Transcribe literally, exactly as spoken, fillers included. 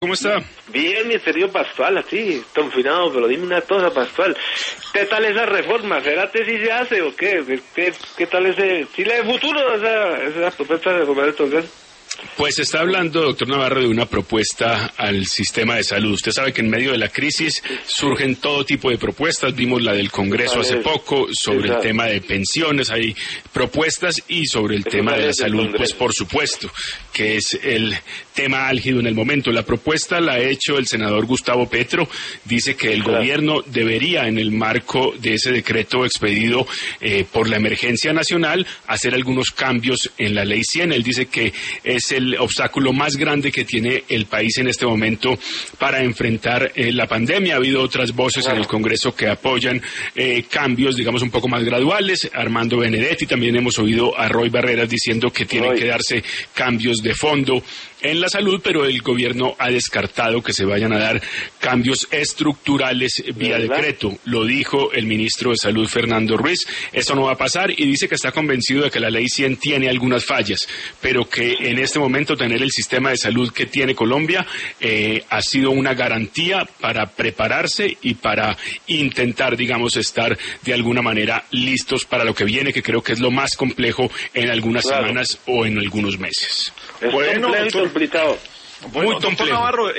¿cómo está? Bien, mi querido Pascual, así, confinado, pero dime una cosa, Pascual. ¿Qué tal esa reforma? ¿Será que sí se hace o qué? ¿Qué, qué, qué tal ese... si le futuro esa, esa propuesta de Roberto Gas? Pues está hablando, doctor Navarro, de una propuesta al sistema de salud. Usted sabe que en medio de la crisis surgen todo tipo de propuestas. Vimos la del Congreso hace poco sobre el tema de pensiones. Hay propuestas y sobre el tema de la salud, pues por supuesto, que es el tema álgido en el momento. La propuesta la ha hecho el senador Gustavo Petro. Dice que el gobierno debería, en el marco de ese decreto expedido eh, por la emergencia nacional, hacer algunos cambios en la ley cien. Él dice que es el obstáculo más grande que tiene el país en este momento para enfrentar eh, la pandemia. Ha habido otras voces claro. en el Congreso que apoyan eh, cambios, digamos, un poco más graduales. Armando Benedetti, también hemos oído a Roy Barreras diciendo que tienen Roy. que darse cambios de fondo en la salud, pero el gobierno ha descartado que se vayan a dar cambios estructurales vía ¿verdad? decreto. Lo dijo el ministro de Salud, Fernando Ruiz. Eso no va a pasar y dice que está convencido de que la ley cien tiene algunas fallas, pero que en este momento tener el sistema de salud que tiene Colombia eh, ha sido una garantía para prepararse y para intentar, digamos, estar de alguna manera listos para lo que viene, que creo que es lo más complejo en algunas claro. semanas o en algunos meses. Es bueno, complicado. Muy complejo.